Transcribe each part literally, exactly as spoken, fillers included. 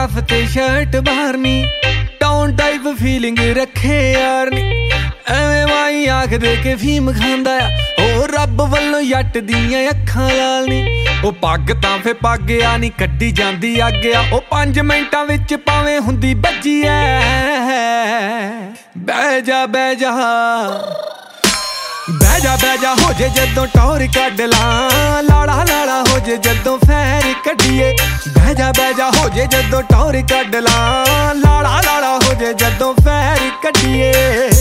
Scarf ते shirt बाहरनी town type feeling रखे यार नी एवें माई आख दे के फीम खांदा आ ओ रब वल्लों जट दियां अखां लाल नी ओ पग तां फे पग आ नी कड्डी जांदी अग आ ओ पंज मिंटां विच भावें हुंदी बज्जी ऐ बह जा बह जा बह जा बह जा हो जे जदों टौर कढ लां लाड़ा लाड़ा हो जे जदों फैर कढीए बह जा बह जा हो जे जदों टौर कढ लां लाड़ा लाड़ा हो जे जदों फैर कढीए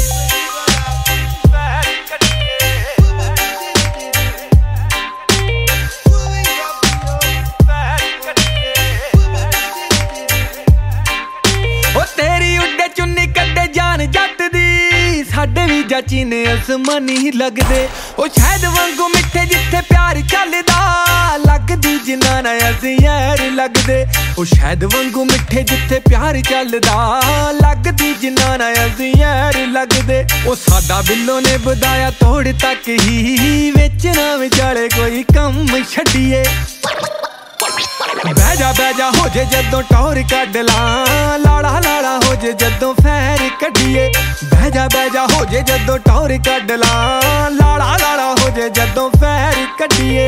ओ तेरी उड्डे चुन्नी कड्डे जान जट दी साडे भी चाची ने आसमानी लगदे ओ शायद वांगू मिठे जिथे प्यार चलदा लगदी जिन्ना असीं यार लगदे ओ शायद वांगू मिठे जिथे प्यार चलदा लगदी जिन्ना असीं यार लगदे ओ साडा बिल्लो ने बधाया तोड़ तक ही विच ना विचाले कोई कम छड्डीए बह जा बह जा हो जे जदों टौर कढ लां लाड़ा लाड़ा हो जे जदों फैर कढीए बह जा बह जा हो जे जदों टौर कढ लां लाड़ा लाड़ा हो जे जदों फैर कढीए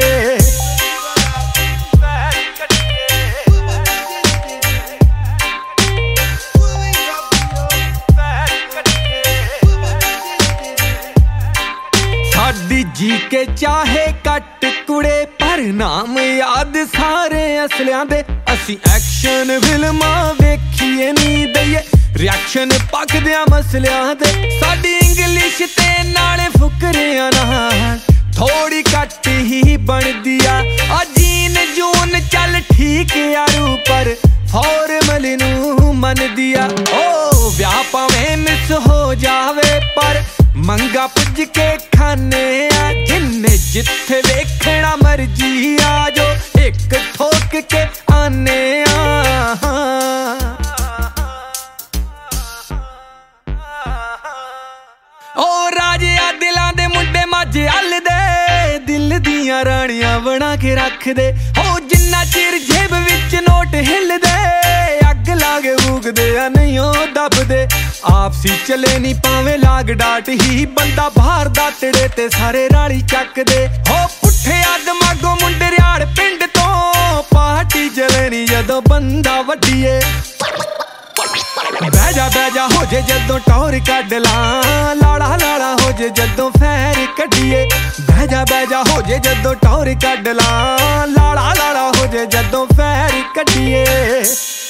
साडी जी के चाहे कट कुड़े पर नाम याद सारे असलियां दे असी एक्शन फिल्मां वेखीए नी दईए रिएक्शन पकदियां मसलियां दे साडी इंग्लिश ते नाले फुकरियां नाल थोड़ी घट ही बनदी आ जीन जून चल ठीक यारू पर फॉर्मल नू मनदी आ ओ व्याह भावें मिस हो जावे पर मंगा पुज के खाने आ जिन्ने जिथे वेखना मर्जी आ जो एक ठोक के आने आ ओ राजे आ दिलां दे मुंडे माझे हल दे दिल दियां रानियां बना के रख दे ओ जिन्ना चिर जेब विच नोट हिल दे अग लागे उगदे आ नहीं ओ दबदे आपसी चले नी पावे लाग डाट ही बंदा बाहर दातड़े ते सारे राली चक दे हो पुठे दिमागों मुंडरियाड़ पिंड तो पार्टी चले नी जदों बंदा वड्डीए बह जा बह जा हो जे जदों टौर कढ लां लाड़ा लाड़ा हो जे जदों फैर कढीए बह जा बह जा हो जे जदों टौर कढ लां लाड़ा लाड़ा हो जे जदों फैर कढीए।